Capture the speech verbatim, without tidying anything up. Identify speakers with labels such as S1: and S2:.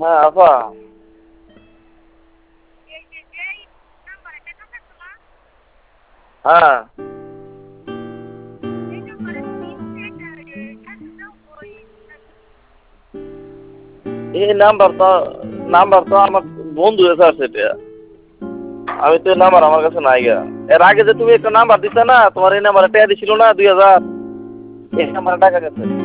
S1: হ্যাঁ আপা। হ্যাঁ। এই নাম্বার তো নাম্বার তো আমার বন্ধু এসে আছে এটা। আমি তো নাম্বার আমার কাছে নাই গা। এর আগে যে তুমি একটা নাম্বার দিতে না, তোমার এই নাম্বারে টাকা দিছিল না দুই হাজার, এই নাম্বারে টাকা গেছে।